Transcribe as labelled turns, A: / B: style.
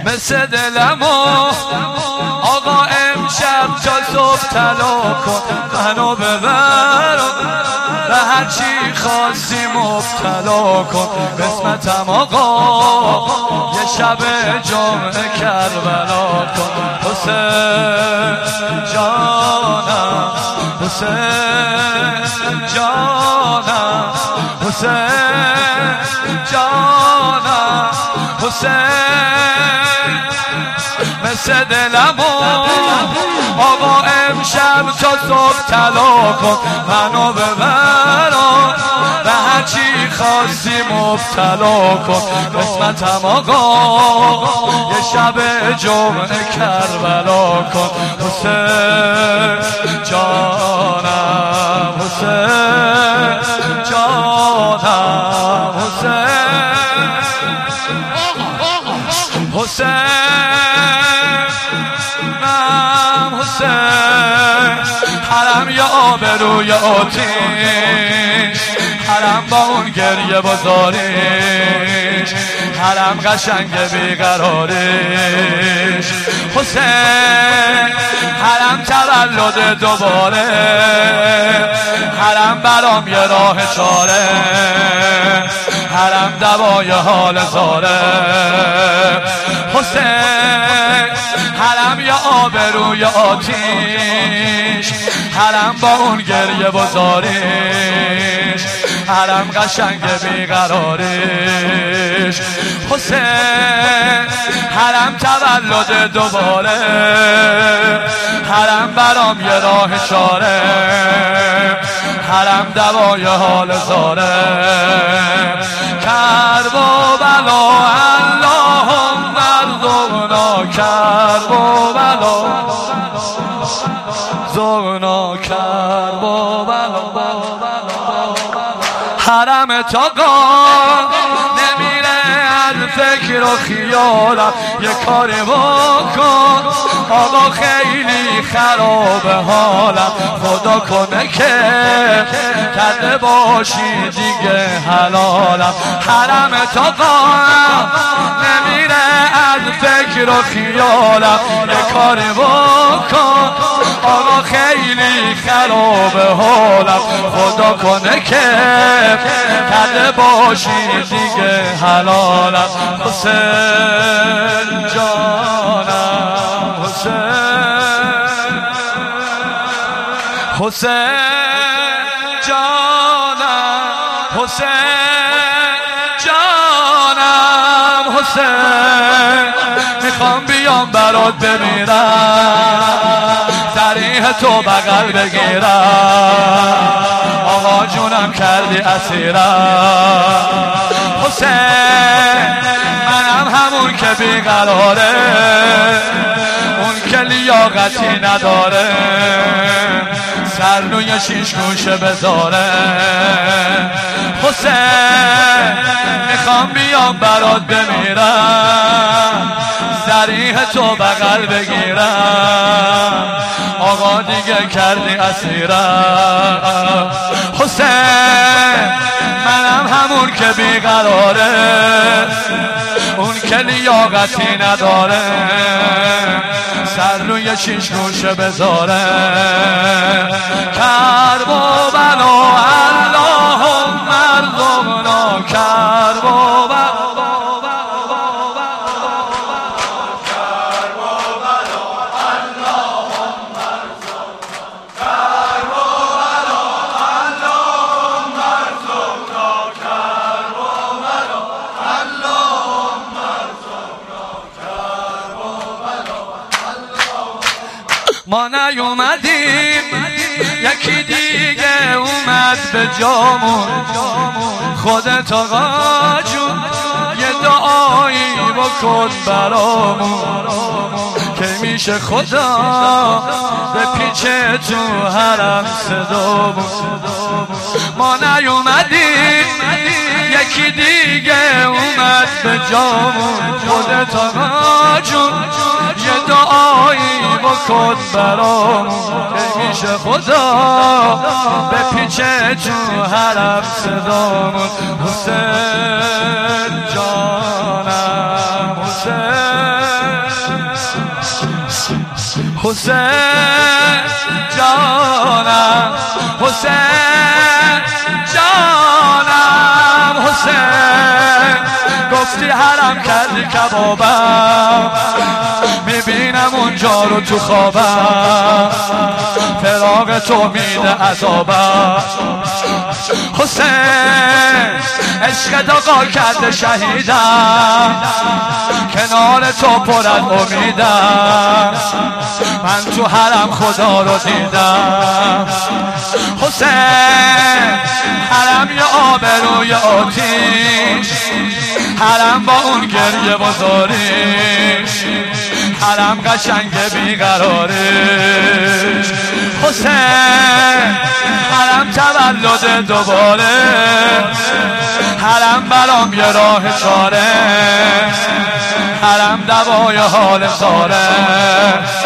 A: مثل دلم آقا امشب تا صبح طلا کن منو ببر به هرچی خواستی مبتلا کن قسمتم آقا یه شب جمعه کربلا کن حسین جانم حسین جانم حسین جانم حسین مثل دلم آقا امشب تا صبح طلا کن منو ببر به هرچی خواستی مبتلا کن قسمتم آقا یه شب جمعه کربلا کن حسین جانم حسین جانم حسین حسینم حسین حرم یا آبروی آتیش حرم با اون گریه بازاریش حرم قشنگ بیقراریش حسین حرم تولد دوباره حرم برام یه راه چاره حرم دوای حال زاره حسین حرم یا آبروی آتیش حرم با اون گریه بازاریش حرم قشنگ بیقراریش حسین حرم تولد دوباره حرم برام یه راه چاره حرم دوای حال زاره کرب و بلا اللهم ارزقنا کرب و بلا زغنا کرب و بلا حرم تاقا نمیره از فکر و خیالم یه کاری بکن آقا خیلی خراب حالم خدا کنه که کرده باشی دیگه حلالم حرم تاقا نمیره از فکر و خیالم یه کاری بکن آقا خیلی خراب حالم خدا کنه که کرده باشی دیگه حلالم حسین جانم حسین حسین جانم حسین جانم حسین میخوام بیام برات بمیرم سریح تو بغل بگیرم آقا جونم کردی اسیرم حسین منم همون که بیقراره اون که لیاقتی نداره سر روی شیش گوشه بذاره حسین میخوام بیام برات بمیرم سریح تو بغل بگیرم آقا دیگه کردی اسیرم حسین منم همون که بیقراره اون که لیاقتی نداره سر روی شیش گوشه بذاره کرب و بلا اللهم ارزقنا کرب و بلا ما نیومدیم یکی دیگه اومد به جامون خودت آقا جون یه دعایی بکن برامون که میشه خدا به پیچه تو حرم صدامون ما نیومدیم یکی دیگه اومد به جامون خودت آقا جون یه دعایی بکن برامون که میشه خدا به پیچه تو حرم صدامون حسین جانم حسین حسین جانم، حسین جانم، حسین گفتی حرم کردی کبابم، میبینم اونجا رو تو خوابم، فراق تو میده عذابم. حسین عشق دقا کرده شهیدم، کنار تو پر از امیدم، من تو حرم خدا رو دیدم. حسین حرم یه آبروی آتیش، حرم با اون گریه بزاریش، حرم قشنگ بیقراریش. حسین حرم تولد دوباره، حرم برام یه راه چاره، حرم دوای حال زاره.